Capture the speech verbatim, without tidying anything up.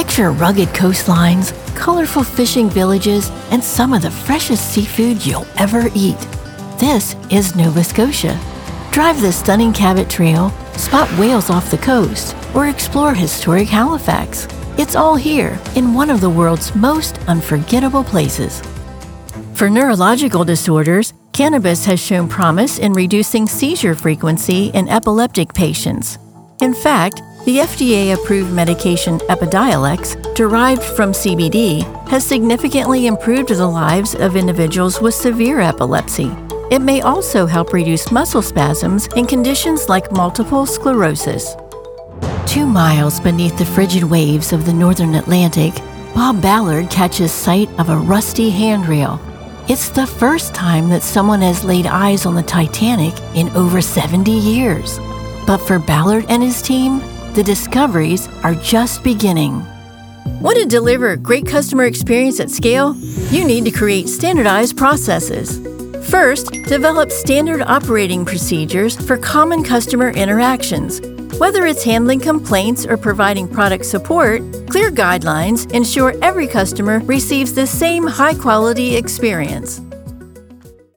Picture rugged coastlines, colorful fishing villages, and some of the freshest seafood you'll ever eat. This is Nova Scotia. Drive the stunning Cabot Trail, spot whales off the coast, or explore historic Halifax. It's all here in one of the world's most unforgettable places. For neurological disorders, cannabis has shown promise in reducing seizure frequency in epileptic patients. In fact, the F D A-approved medication Epidiolex, derived from C B D, has significantly improved the lives of individuals with severe epilepsy. It may also help reduce muscle spasms in conditions like multiple sclerosis. Two miles beneath the frigid waves of the northern Atlantic, Bob Ballard catches sight of a rusty handrail. It's the first time that someone has laid eyes on the Titanic in over seventy years. But for Ballard and his team, the discoveries are just beginning. Want to deliver a great customer experience at scale? You need to create standardized processes. First, develop standard operating procedures for common customer interactions. Whether it's handling complaints or providing product support, clear guidelines ensure every customer receives the same high-quality experience.